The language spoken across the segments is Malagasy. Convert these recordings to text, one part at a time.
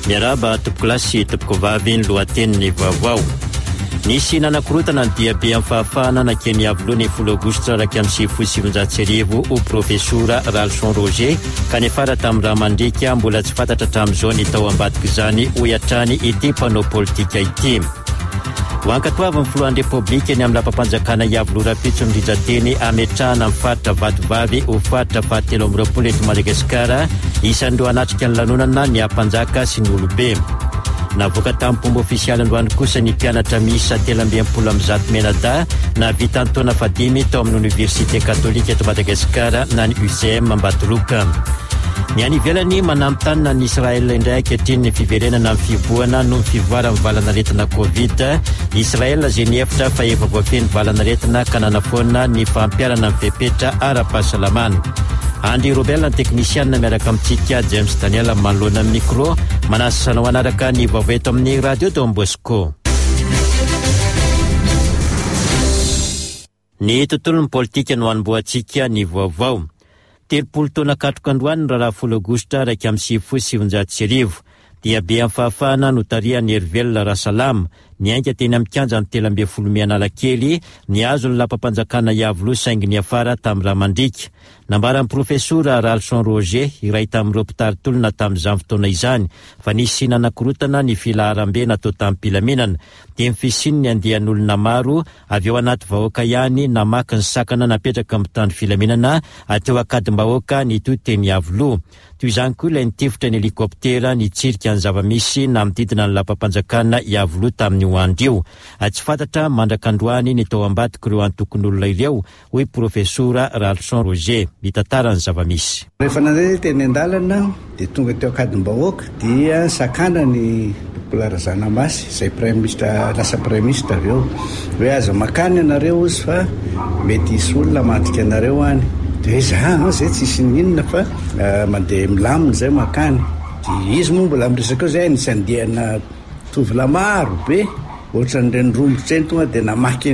Miaraba topoko lasy topoko vavy ny lohateniny vaovao. Nisy nanakorotana ny diabe amin'ny fahafahana na keny avoloa ny 10 aogositra raika amin'ny 790 o profesora Ralson Roger ka nefara tamin'ny raha mandrika mbola tsy fantatra tamin'izao ny tao ambadika izany ho iatrany ity mpanao politika ity. Hoankatoavy ny filohan'ny repoblika ny amin'ny lapam-panjakana Iavoloha Rapitso Nirindra-teny ametrahana amin'ny faritra Vatovavy ho faritra fahatelo amby roapolo eto Madagasikara isan'ireo hanatrika ny lanonana ny ampanjaka sy ny olobe. Navoaka tamin'ny pomba ofisialy androany kosa ny mpianatra miisa 320 menada na vita ny taona fadimy tao amin'ny Université Katolika eto Madagasikara na ny UCM Ambatoloka. Ny any ivelany manamtanina ny Israel indray ankehitriny ny fiverenana amin'ny fiboahana noho ny fivoarana valanaretina Covid. Israel izay niefitra fa efa voafeny valanaretina ka nanafoana ny fampiarana amin'ny fepetra ara-pahasalamana. Andy Robel ny teknisianina miaraka amintsika James Daniel manoloana amin'ny micro manasana anaraka ny vaovao eto amin'ny Radio Don Bosco. Ny tontolon'ny politika no hanomboantsika ny vaovao. 30 taona katroka androany raha 10 aogositra raika amin'ny 790 dia be amin'ny fahafahana no tarihan'ny Hervelona Rasalama niainga teny amin'ny kianja ny 13 Mianalakely ny azo ny lapam-panjakana Iavoloha saingy ny afara tamin'ny raha mandrika. Nambaran'ny profesora Ralson Roger iray tamin'ireo mpitaritolona tamin'izany fotoana izany fa nisy nanakorotana ny filaharam-be natao tamin'ny mpilamenana dia ny fisiny ny andehan'olona maro avy eo anaty vahoaka ihany namaky ny sakana napetraka amin'ny tany filamenana ateo akadim-bahoaka ny toy teny Iavoloha. Toy izany koa ilay nitifitra ny helikoptera nitsirika ny zavamisy namodidina ny lapam-panjakana Iavoloha tamin'ny hoandrio. Tsy fantatra mandrakandroany ny tao ambadika ireo antokon'olona ireo hoy profesora Ralson Roger mitantara ny zavamisy. Rehefa nandeha teny an-dalana dia tonga teo akadim-bahoaka dia sakana ny Polarazana Masy izay lasa praiminisitra avy eo hoe aza makany ianareo izy fa mety isy olona mandrika anareo any. Dia zay tsisy ninona fa mandeha milamina zay makany. Dia izy moa mbola miresaka zay nisandihana tovolahy maro be ohatran'ireny romotra eny tonga dia namaky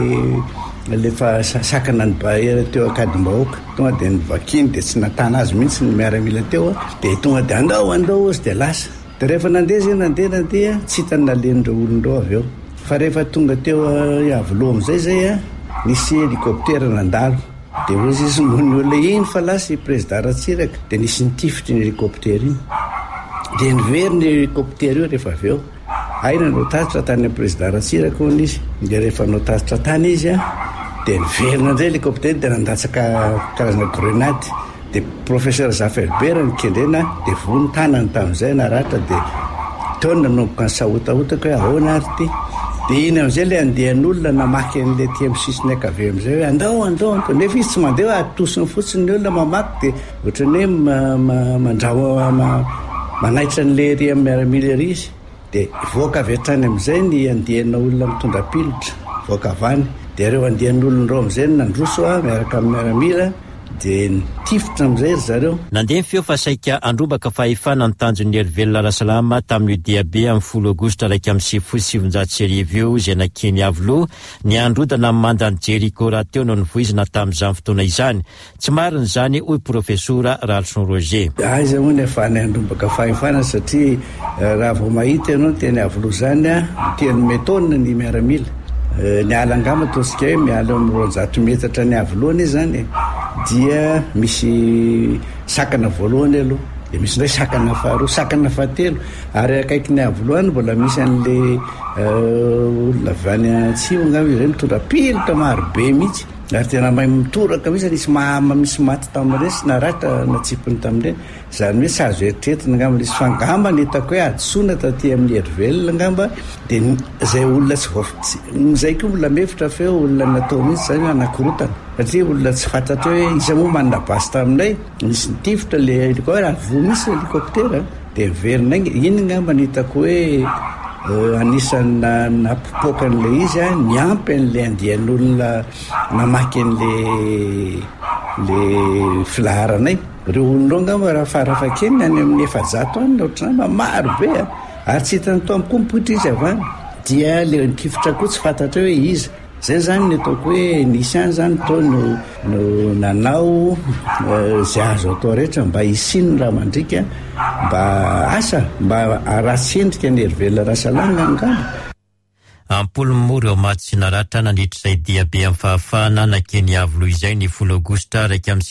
an'le fa sakana ny bahera teo akadim-bahoaka tonga dia nivakiny dia tsy natana azy mihitsy ny miaramila teo dia tonga dia andao izy dia lasa. Dia rehefa nandeha zay nandeha tsy hitany nalen'ireo olon'ireo avy eo. Fa rehefa tonga teo Iavoloha amin'izay zay nisy helikoptera nandalo. Dia hoy izy mony olona iny fa lasy président Ratsiraka dia nisy nitifitra ny helikoptera iny. Dia nivery ny helikoptera io rehefa avy eo. Aina no tatitra tany amin'ny président Ratsiraka hono izy. Dia rehefa no tatitra tany izy dia niverina indray helikoptera dia nandatsaka karazana grenady. Dia professeur Zaferbera nikendrena dia vony tanany tamin'izay naratra dia taona nanomboka ny sahotahotaka hoe ahoana ary ty. Dia iny amin'izay ilay andehan'olona namaky an'ilay ty amin'ny sisiny ankavia amin'izay hoe andao nefa izy tsy mandeha atosiny fotsiny ny olona mamaky dia ohatrany hoe mandrao manaitra an'ilay ry amin'ny miaramila ery izy. Dia voaka avy hatrany amin'izay ny andehana olona mitondra pilotra voaka avany. Dia ireo andehan'olon'ireo amin'izay nandroso miaraka amin'ny miaramila dia nitifitra amin'izay ry zareo. Nandeha ny feo fa saika androbaka fahefana ny tanjon'ny Hervelona Rasalama tamin'ny diabe amin'ny 10 aogositra raika amin'ny 790 izay nakeny Iavoloha ny androdana amin'ny mandany Jeriko raha teo no nivoizina tamin'izany fotoana izany. Tsy marina izany hoy profesora Ralson Roger. Aiza moa ny afahany androbaka fahefana satria raha vao mahita ianao teny Iavoloha zany teny metona ny miaramila. Ny ala angamba tosika hoe miala amin'ny 200 metatra ny Iavolohany zany dia misy sakana voalohany aloha dia misy indray sakana faharoa sakana fahatelo ary akaiky ny Iavolohany mbola misy an'le olona avy any atsimo angamba izay mitondra pilotra maro be mihitsy ary tena mahay mitoraka mihitsy misy maty tamin'ireny sy naratra natsipiny tamin'ireny izany hoe tsy azo eritreretina angamba nisy fangamba ny hitako hoe adsoina taty amin'ny Hervelona angamba dia izay olona tsy izay koa mbola mefitra feo olona natao mihitsy zany anakorotana satria olona tsy fantatra hoe iza moa manana basy taminay nisy nitifitra le helikoptera vo misy helikoptera dia miverina iny angamba ny hitako hoe anisany napopoaka an'ilay izy niampy an'ilay andehan'olona namaky an'le filaharanay. Ireo olon'ireo angamba raha farafakeny any amin'ny 700 any ohatrany maro be ary tsy hitany toa koa mipoitra izy avany dia le nikifitra koa tsy fantatra hoe izy zay zany ny ataoko hoe nisy any zany to no nanao zay azo atao rehetra mba hisiny raha mandrika mba asa mba aratsendrika ny herivela rasalana angamba. Ampolo mora eo Matsinaratra nandritra izay diabe amin'ny fahafahana nakeny avilo izay ny 10 Aogositra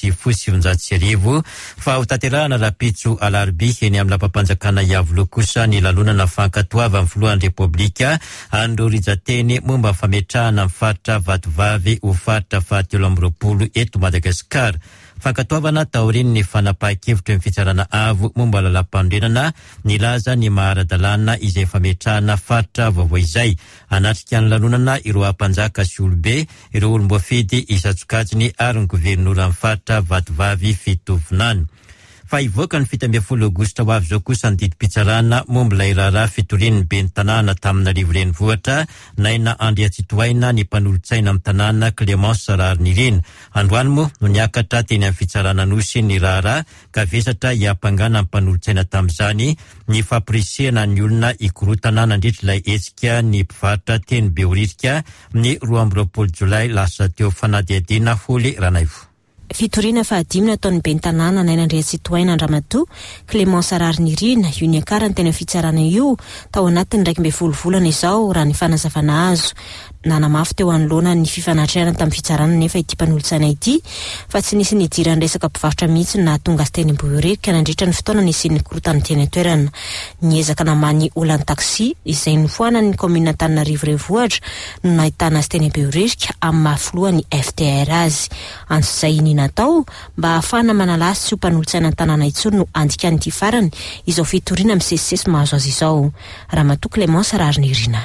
2019 fa ho tanterahana rapitso alarobia eny amin'ny lampam-panjakana Iavolo kosa ny lalonana fankatoava amin'ny filohan'ny Repoblika androrijateny momba fametrahana amin'ny faritra Vatovavy ho faritra fahatelo amby roapolo eto Madagasikara. Fankatoavana taoriny ny fanapahan-kevitra ny fitsarana avo momba lalam-pandrenana nilaza ny maharadalana izay fametrahana faritra vaovao izay. Anatrika ny lanonana ireo ampanjaka sy olobe, ireo olom-boafidy isatsokajiny ary ny gouvernoura amin'ny faritra Vatovavy fitovinany. Fa ivoaka ny 17 Aogositra ho avy zao kosa ny didim-pitsarana momba ilay raharaha fitorian'ny ben'ny tanàna tamin'Arivo renivohitra naina Andria Tsitohaina ny mpanolontsaina amin'ny tanàna Clémence Rarnirina. Androany moa no niakatra teny amin'ny fitsarana nosy ny raharaha ka vesatra hiampangana ny mpanolontsaina tamin'izany ny famporisihana ny olona ikorotana nandritra ilay hetsika ny mpivarotra teny Beoririka ny 12 Jolay lasa teo fanadihadiana Holy Ranaivo. Fitoriana fahadimy nataon'ny ben'ny tanàna naina Andria Tsitohaina Andramatoa Clémence Rarnirina io ny akarany tena fitsarana io tao anatin'ny 12 volana izao raha ny fanazavana azo. Nanamafy teo anoloana ny fifanatreana tamin'ny fitsarana nefa ity mpanolontsaina ity fa tsy nisy nidirany resaka mpivarotra mihitsy na tonga azy teny Beoririka nandritra ny fotoana nisy korotany teny toerana. Niezaka namany olany taksi izay nifoana ny commune Antananarivo renivohitra no nahitana azy teny Beoririka amin'ny mahafilohan'ny FTR azy. Antsizay ny natao mba ahafana manalasy sy mpanolontsaina tanàna itsony no andikany ity farany izao fitoriana misesisesy mahazo azy izao. Ramatoa Clémence Rarnirina.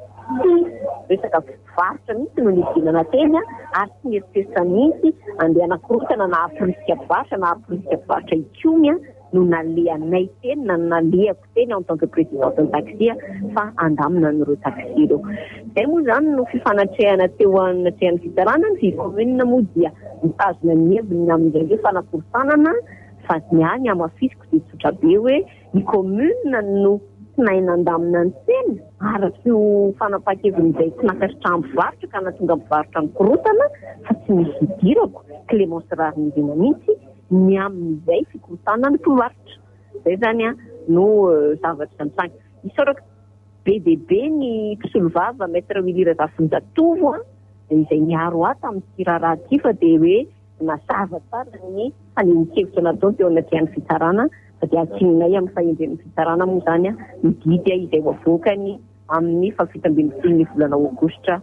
Resaka mpivarotra mihitsy no nidinana teny ary tsy nieritseritra mihitsy andeha anakorotana na aporisika mpivarotra na aporisika mpivarotra ikomy no naleanay teny na naleako teny en tant que présidente ny taxi fa andamina n'ireo taxi ireo. Zay moa zany no fifanatreana teo anatrehan'ny fitsarana ny commune moa dia mitazona ny heviny amin'izay fanakorotanana fa ny any amafisiko dia tsotra be hoe ny commune no naina andamina ny teny araka io fanapahan-keviny izay tsy nakasitrahany mpivarotra ka natonga mpivarotra mikorotana fa tsy misy idirako Clémence Rarnirina mihitsy ny amin'izay fikorotana ny mpivarotra. Zay zany no zavatra santsany. Isorako bebe ny mpisolovava maître Wilira Zafinjatovo izay miaro ato amin'ny raharaha ity fa dia hoe nazava tsara ny fanehoan-kevitra nataony teo anatin'ny fitsarana fa dia atsinonay amin'ny fahendren'ny fitsarana moa zany mididy izay voavoakany amin'ny 17 volana Aogositra.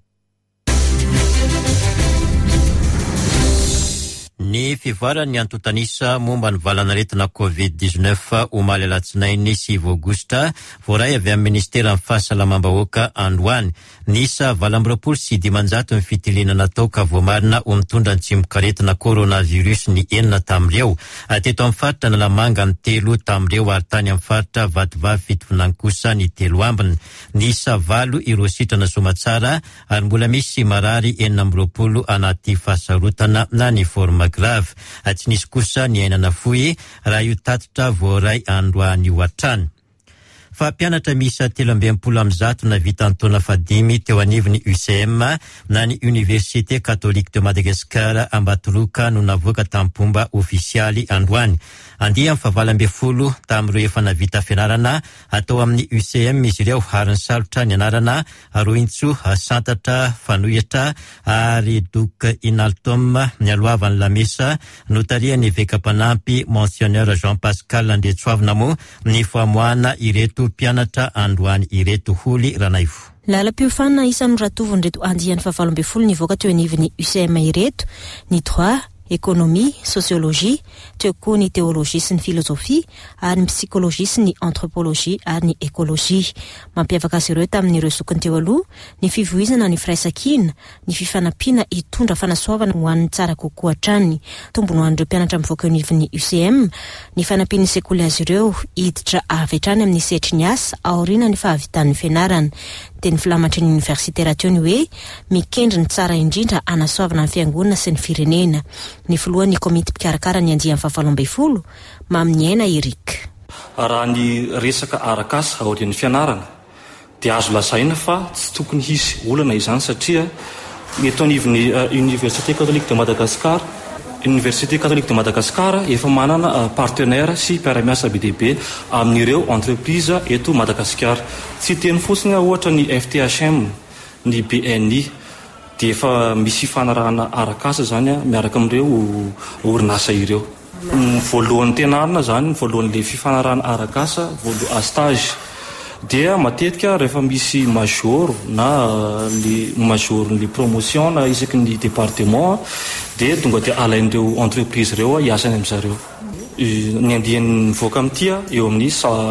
Ny fivoarany antotanisa momba ny valanaretina Covid-19 omaly alatsinainy 7 Aogositra voaray avy amin'ny ministera amin'ny fahasalamam-bahoaka androany. Nisa 220 ny fitilina natao ka voamarina ho mitondra ny tsimbokaretina coronavirus ny 9 tamin'ireo. Teto amin'ny faritra Nalamanga ny 3 tamin'ireo ary tany amin'ny faritra Vatovavy fitovinany kosa ny 3 ambiny. Nisa 8 ireo sitrana somatsara ary mbola misy marary 9 anaty fahasarotana na ny forma grave. Tsy nisy kosa ny ainana fohy raha io tatitra voaray androany io atrany. Fa mpianatra misa 320 na vita antaona fadimy teo anivon'ny UCM na ny Université Catholique de Madagascar Ambatoroka no navoaka tampomba ofisialy androany. Andia amin'ny 20 tamin'ireo efa navita fianarana atao amin'ny UCM izy ireo ary ny salotra ny anarana Rointso Santatra Fanohitra ary Duc Inaltom ny alohavan'ny Lamesa notarian'ny veka-panampy Monseigneur Jean-Pascal Andretsoavina moa ny famoahana ireto mpianatra androany ireto Holy Ranaivo. Lalam-piofanana isan'ny ratovony reto andiany 20 nivoaka teo anivon'ny UCM ireto ny droit, économie, sociologie, teo koa ny théologie sy ny philosophie, ary ny psychologie sy ny anthropologie ary ny écologie. Mampiavaka azy ireo tamin'ireo sokiny teo aloha, ny fivoizana ny firaisakina, ny fifanampiana hitondra fanasoavana ho an'ny tsara kokoa hatrany. Tombony ho an'ireo mpianatra mivoaka anivon'ny UCM, ny fanampiany sekoly azy ireo hiditra avy hatrany amin'ny setry ny asa aoriana ny fahavitan'ny fianarana. Teny filamatry ny universitaire teo ny hoe mikendry ny tsara indrindra anasoavana ny fiangonana sy ny firenena. Ny filohan'ny komity mpikarakara ny andiany 20 Maminy Aina Eric. Raha ny resaka arakasa aorian'ny fianarana dia azo lasaina fa tsy tokony hisy olana izany satria eto anivon'ny Université catholique de Madagascar. Université catholique de Madagascar efa manana partenaire sy mpiara-miasa be deaibe amin'ireo entreprise eto Madagascar. Tsy teny fotsiny ohatra ny FTHM, ny BNI, dia efa misy fanarahana arakasa zany miaraka amin'ireo orinasa ireo. Voalohan'ny tenarina zany, voalohan'le fifanarahana arakasa, a stage, dia matetika rehefa misy major na le major ny promotion na isaky ny département dia tonga dia alain'ireo entreprise ireo hiasany amin'zareo. Ny andihan'ny voaka amin'tia eo amin'ny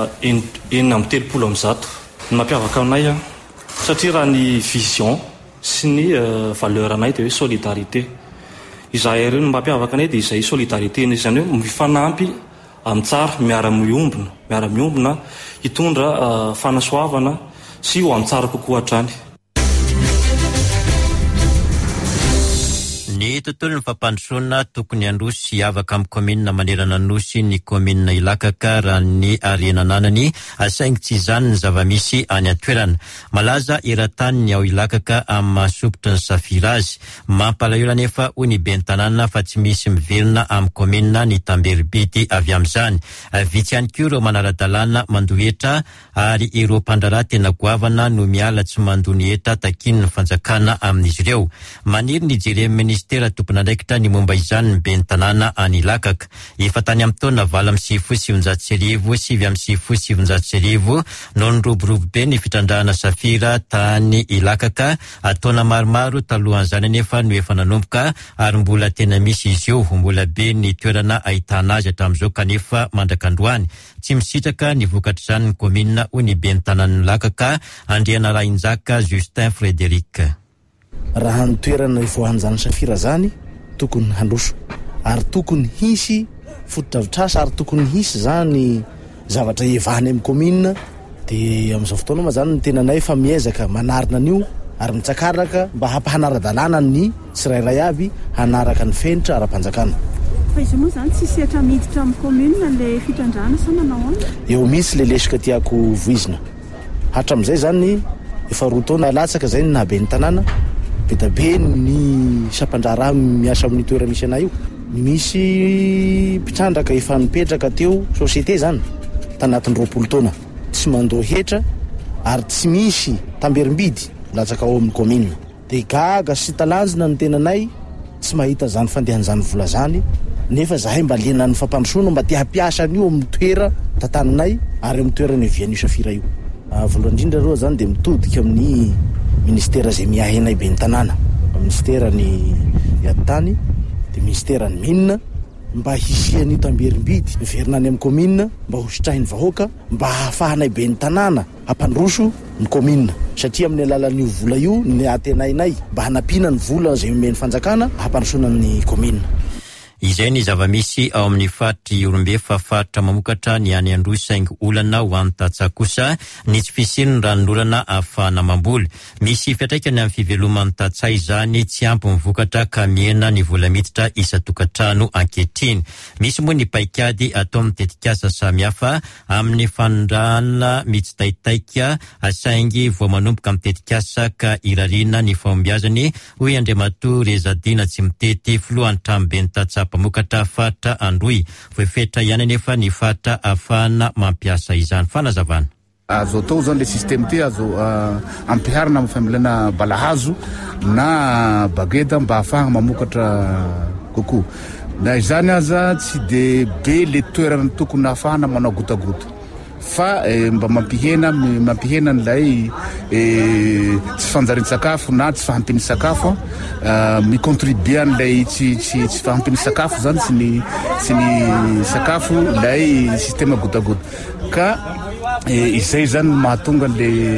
930 ny mampiavaka aminay satria raha ny vision sy ny valeur anay dia hoe solidarité. Izahay ireo ny mampiavaka anay dia izay solidarité izany hoe mifanampy amin'ny tsara, miara-miombona hitondra fanasoavana sy ho amin'ny tsara kokoa hatrany. Ny tontolon'ny fampandrosoana tokony androsy avaka amin'ny komina manerana nosy ny komina Ilakaka raha ny arenananany asaingy tsy izany ny zavamisy any an-toerana. Malaza eran-tany ny ao Ilakaka amin'ny mahasopotry ny safira azy. Mampalahelo anefa hoy ny ben'ny tanàna fa tsy misy miverina amin'ny komina ny Tamberibidy avy amin'izany. Vitsy ihany koa ireo manara-dalàna mandohetra ary ireo mpandraraha tena goavana no miala tsy mandony eta takiny ny fanjakana amin'izy ireo. Maniry ny jeren'ny ministera tompon'andraikitra ny momba izany ny ben'ny tanàna any Ilakaka. Efa tany amin'ny taona 7,700 sy 7,700 no niroborobo be ny fitrandrahana safira tany Ilakaka. Taona maromaro talohan'izany anefa no efa nanomboka ary mbola tena misy izy io, mbola be ny toerana ahitana azy hatramin'izao kanefa mandrakandroany. Tsy misitraka ny vokatra izany ny komina hoy ny ben'ny tanàna Ilakaka, Andriana Rainjaka Justin Frédéric. Raha ny toerana ivoahan'izany safira zany tokony handroso ary tokony hisy fotodrafitrasa ary tokony hisy zany zavatra evahany amin'ny komina. Dia amin'izao fotoana ma zany ny tenanay fa miezaka manarina an'io ary mitsakaraka mba hampahanara-dalàna ny tsirairay aby hanaraka ny fenitra ara-panjakana. Fa izy moa zany tsy setra miditra amin'ny komina le fitrandrahana sa manao ahoana? Eo misy le lesika tiako voizina. Hatramin'izay zany efa roa taona latsaka zay ny nahaben'ny tanàna. Betabe ny sampandraraha miasa amin'ny toerana misy anay io. Misy mpitrandraka efa nipetraka teo société zany tanatin'ny 20 taona. Tsy mandohetra ary tsy misy Tamberibidy latsaka ao amin'ny komina. Dia gaga sy talanjona ny tenanay tsy mahita zany fandehan'izany vola zany. Nefa zahay mba liana ny fampandrosoana mba te hampiasa an'io amin'ny toera tantananay ary amin'ny toerana ivian'io safira io. Voalohany indrindra aloha zany dia mitodika amin'ny ministera zay miahenay ben'ny tanàna, ministera ny yatany, dia ministera ny minina mba hisian'io Tamberibidy miverina any amin'ny komina mba hositrahin'ny vahoaka mba hahafahanay ben'ny tanàna hampandroso ny komina. Satria amin'ny alalan'io vola io ny atenainay mba hanapina ny vola zay omen'ny fanjakana hampandrosona ny komina. Izay ny zavamisy ao amin'ny faritry Orombe fa faritra mamokatra ny any Androy saingy olana ho an'ny Tatsa kosa ny tsy fisian'ny ranorana ahafahana mamboly. Misy fiantraikany amin'ny fiveloman'ny Tatsa izany tsy ampy mivokatra ka miena ny vola miditra isa-tokantrano ankehitriny. Misy moa ny paikady atao amin'ny tetikasa samihafa amin'ny fanondrahana mitsitaitaika saingy voa manomboka amin'ny tetikasa ka irariana ny fahombiazany hoy Andriamatoa Rezadina Tsimitety filohan'ny tranoben'ny Tatsa mpamokatra faritra Androy. Voafetra ihany anefa ny faritra ahafahana mampiasa izany fanazavana. Azo atao zany le système ty azo ampiharina amin'ny familana balahazo na bageda mba ahafahana mamokatra kokoa. Na izany aza tsy de be le toerana tokony ahafahana manao gotagota fa mba mampihena n'ilay tsy fanjarin-tsakafo na tsy fahampiny sakafo micontribue an'ilay tsy fahampiny sakafo zany tsy ny sakafo ilay système gotagota ka izay zany mahatonga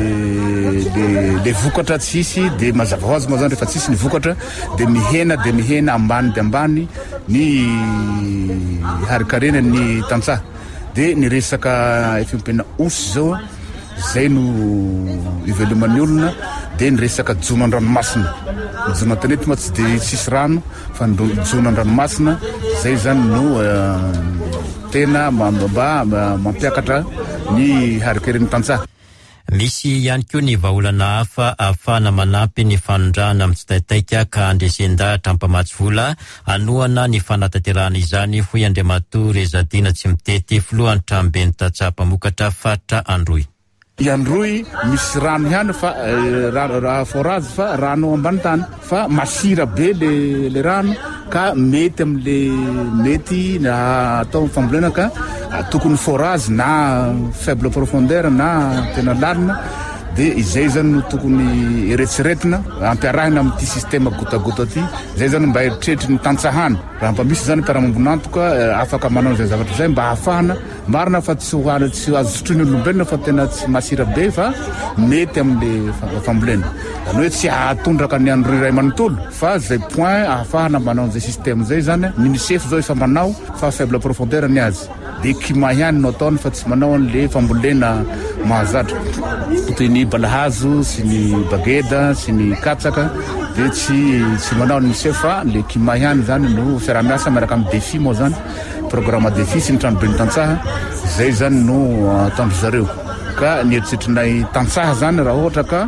le vokatra tsisy de mazava ho azy moa zany rehefa tsisy ny vokatra de mihena ambany de ambany ny harikarena ny tantsaha. De ny resaka fiompiana osy zao zay no iveloman'ny olona. De ny resaka jonan-dranomasina, jonan-tanety ma tsy de tsisy rano fa jonan-dranomasina zay zany no tena mba mampiakatra ny harikeren'ny tantsaha. Misy ihany koa ny vahaolana hafa ahafahana manampy ny fanondrana amin'ny tsitaitaika ka andresendahatra ampamatsy vola anoana ny fanatanterahana izany hoy Andriamatoa Rezadina Tsimitety filohan'ny trambeny tatsapamokatra fatra Androy. Androy misy rano ihany fa forage fa rano ambany tany fa masira be le rano ka mety mety atao fambolena ka tokony forage na faible profondeur na tena lalina de izay zany no tokony eretseretina ampiarahina amin'ity système gotagota ty zay zany mba eritreritry ny tantsahana raha mba misy zany mpiara-mambonantoka afaka manao zay zavatra zay mba hafahana marina fa tsy azo sotroiny olombelona fa tena tsy masira be fa mety amin'le fambolena zany hoe tsy hahatondraka ny Androy ray manontolo fa zay point ahafahana manao zay système zay zany UNICEF zao efa manao fa faible profondeur ny azy de kima ihany no ataony fa tsy manao an'le fambolena mahazatra toy ny balahazo sy ny bageda sy ny katsaka de tsy manao ny UNICEF fa le kima ihany zany no fiaramiasa miaraka amin'ny défi moa zany programme défi sy ny tranobe ny tantsaha zay zany no ataondry zareo ka ny eritseritrinay tantsaha zany raha ohatra ka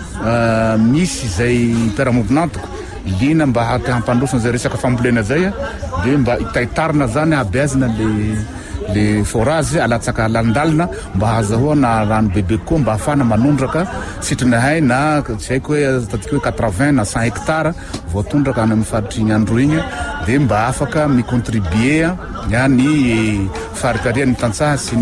misy zay mpiara-mambonantoko lina mba hampandrosana zay resaka fambolena zay de mba itaitarina zany abeazina le forage alatsaka landalina mba hazahoana rano bebe koa mba hafana manondraka sitrinahay na tsy haiko hoe tatiko hoe 80 na 100 hectare voatondraka any amin'ny faritry ny Androy igny de mba afaka micontribuer ny farikarian'ny tantsaha sy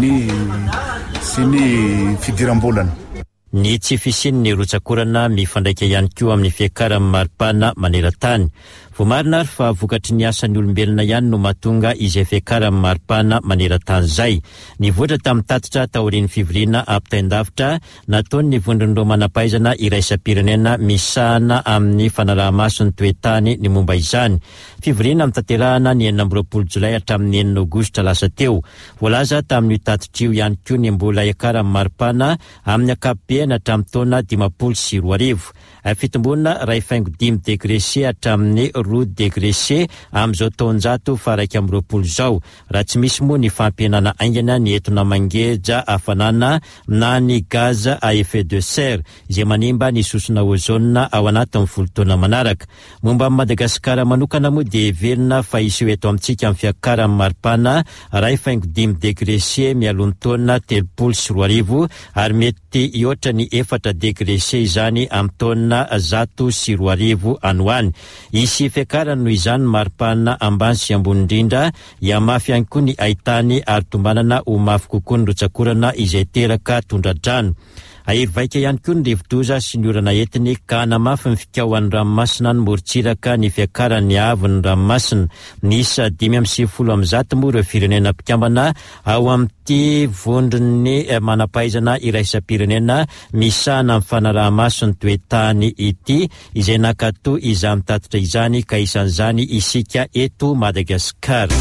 ny fidiram-bolana. Ny tsy fisian'ny rotsakorana mifandraika ihany koa amin'ny fiakaran'ny maripana maneran-tany. Vomarina ary fa vokatry ny asan'ny olombelona ihany no mahatonga izay fiakaran'ny maripana maneran-tany zay. Nivoatra tamin'ny tatitra taorian'ny fivoriana ampitaindavitra nataony ny vondron'ireo manam-pahaizana iraisam-pirenena misahana amin'ny fanaraha-mason'ny toetany ny momba izany. Fivoriana mitaterahana ny 24 Jolay hatramin'ny 9 Aogositra lasa teo. Voalaza tamin'ny tatitrio ihany koa ny mbola iakaran'ny maripana amin'ny ankapobeny hatramin'ny taona 54. Fitombona 2.5 degré C hatramin'ny 2 degré C amin'izao taonjato fa 120 zao. Raha tsy misy moa ny fampihenana aingana ny entona mangeja hafanana na ny gaz à effet de serre izay manimba ny sosona ozone ao anatin'ny fotoana manaraka. Momba Madagasikara manokana moa dia velona fa iseho eto amintsika amin'ny fiakaran'ny maripana 2.5 degré C mialohan'ny taona 30 ary mety ioatra ny 4 degré C izany amin'ny taona 100 any hoany. Isy fiakarany noho izany maripana ambany sy ambony indrindra iamafy ihany koa ny ahitany ary tombanana ho mafy kokoa ny rotsakorana izay teraka tondradrano. Ahery ihany koa ny rivo-doza sy ny orana entiny ka namafy ny fikaohan'ny ranomasina ny morontsiraka ny fiakaran'ny avy ny ranomasina. Nisa 570 moa ireo firenena mpikambana ao amin'ity vondrony manam-pahaizana iraisam-pirenena misahana amin'ny fanaraha-mason'ny toetany ity izay nakatoa izany tatitra izany ka isan'izany isika eto Madagasikara.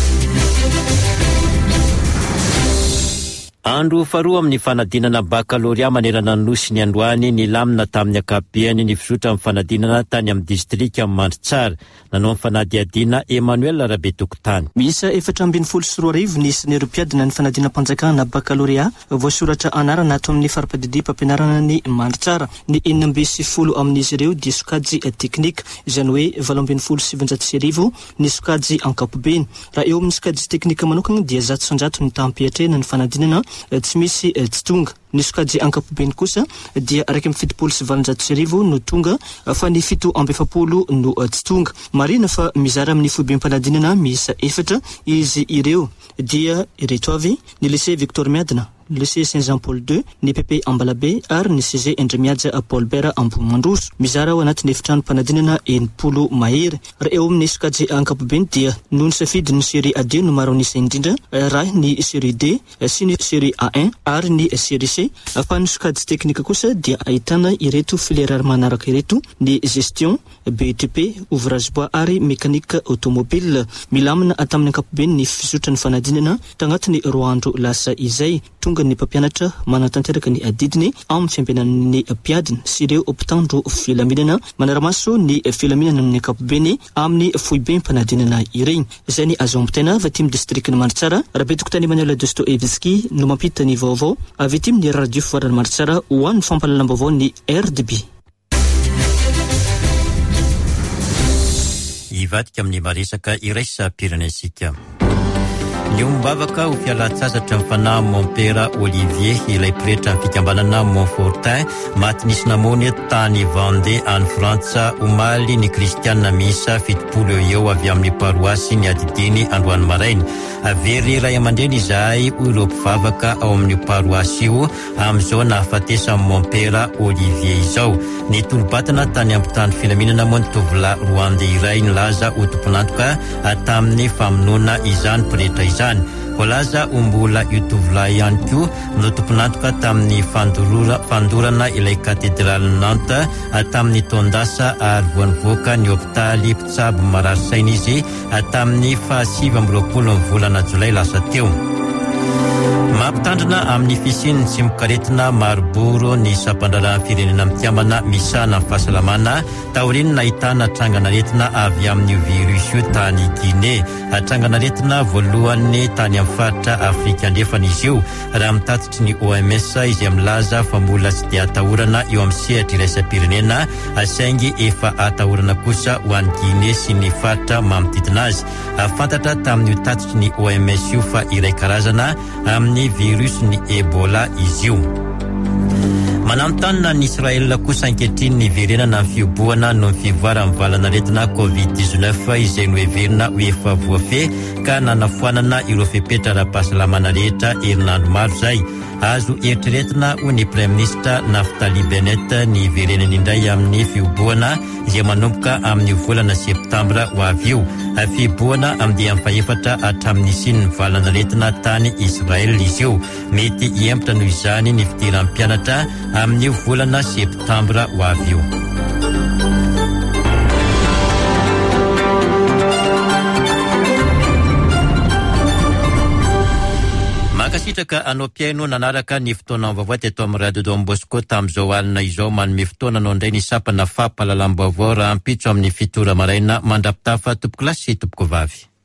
Andro faharoa amin'ny fanadinana bakaloria manerana ny nosy ny androany ny lamina tamin'ny ankapobeny ny fizotra amin'ny fanadinana tany amin'ny distrika Mandritsara. Nanao ny fanadiadina Emmanuel Rabetokotany. Miisa 424 ny isan'Eropiadina ny fanadinam-panjakana bakaloria voasoratra anarana ato amin'ny farampadidiam-pampianarana ny Mandritsara. Ny 910 amin'izy ireo dia sokajy teknika izany hoe 770 ny sokajy ankapobeny. Raha eo amin'ny sokajy teknika manokana dia 100 ny tampiatrena ny fanadinana tsy misy tsy tonga. Ny sokajy ankapobeny kosa dia 170 no tonga fa ny 770 no tsy tonga. Marina fa mizara amin'ny foibem-panadinana miisa 4 izy ireo dia ireto avy: ny lycée Victor Miadina, lycée Saint-Jean-Paul II, ny PP Ambalabe ary ny CG Endrimiadja Paul Bera Ambohimandroso. Mizara ao anatin'ny efitrano mpanadinana 80 mahery. Raha eo amin'ny sokajy ankapobeny dia noho ny safidy ny série A2 no maro an'isa indrindra raha ny série D sy ny série A1 ary ny série C. Fa ny sokajy teknika kosa dia ahitana ireto filiera manaraka ireto: ny gestion, BTP, ouvrage bois ary mécanique automobile. Milamina atamin'ny ankapobeny ny fisotra ny fanadinana tagnatin'ny 2 andro lasa izay. Tonga tonga ny mpampianatra manatanteraka ny adidiny amin'ny fiampianan'ny mpiadina sy ireo mpitandro filaminana manaramaso ny filaminana amin'ny ankapobeny amin'ny foibe mpanadinana ireny. Izay ny azo ampitaina avy aty amin'ny distrikty Manitsara. Rabetoko tany Emmanuel Dostoevski no mampita ny vaovao avy aty amin'ny radio fivarana Manitsara ho an'ny fampahalalam-baovao ny RDB. Ivadika amin'ny maresaka iraisam-pirenensika. Ny ombavaka ho fialatsasatra amin'ny fanahy Montpera Olivier ilay pretra amin'ny fikambanana Montfortin maty nisy namony tany Vendée any Frantsa omaly ny kristianina miisa 70 eo avy amin'ny paroasy ny adidiny androany maraina. Avery ray aman-dreny izahay ireo mpivavaka ao amin'ny paroasy io amin'izao nahafatesa Montpera Olivier izao. Ny tolobatana tany amin'ny tany filaminana moa ny tovolahy Rwandais iray nilaza ho tompon'antoka tamin'ny famonoana izany pretra izany. Volaza ombola io tovolahy ihany koa no tompon'antoka tamin'ny fandorana ilay katedraly Nantes tamin'ny tondasa ary voanivoaka ny hopitaly mpitsabo mararisaina izy tamin'ny 27 volana Jolay lasa teo. Mampitandrina amin'ny fisiny sy mikaretina maroboro ny sampandrarahany firenena mitiamana misana fahasalamana taoriny nahitana tranganaretina avy amin'ny virus io tany Guinée. Tranganaretina voalohany tany amin'ny faritra Afrika andrefana izy io raha mitatitry ny OMS izay milaza fa mbola tsy dia atahorana eo amin'ny sehatra iraisam-pirenena saingy efa atahorana kosa ho an'ny Guinée sy ny faritra manodidina azy. Fantatra tamin'ny tatitry ny OMS io fa iray karazana amin'ny virus ny Ebola izy io. Manamtanina ny Israel kosa ankehitriny ny verenana amin'ny fiboahana no ny fivoarana valanaretina COVID-19 izay noheverina ho efa voafehy ka nanafoanana ireo fepetra ara-pahasalamana rehetra herinandro maro zay. Azo eritreretina ho ny Prime Ministre Naftali Bennett ny verenany indray amin'ny fiboahana izay manomboka amin'ny volana septambra ho avy io. Fiboahana amin'ny faefatra hatramin'ny siny ny valanaretina tany Israel izy io. Mety hiempitra noho izany ny fidiran'ny mpianatra amin'ny volana septambra ho avy io. Makasitraka anao piaino nanaraka ny fotoana vaovao teto amin'ny radio Don Bosco tamin'izao alina izao manome fotoana anao indray ny sapana fampahalalam-baovao raha ampitso amin'ny fitora maraina mandrapitafa tompoko lasy sy tompoko vavy.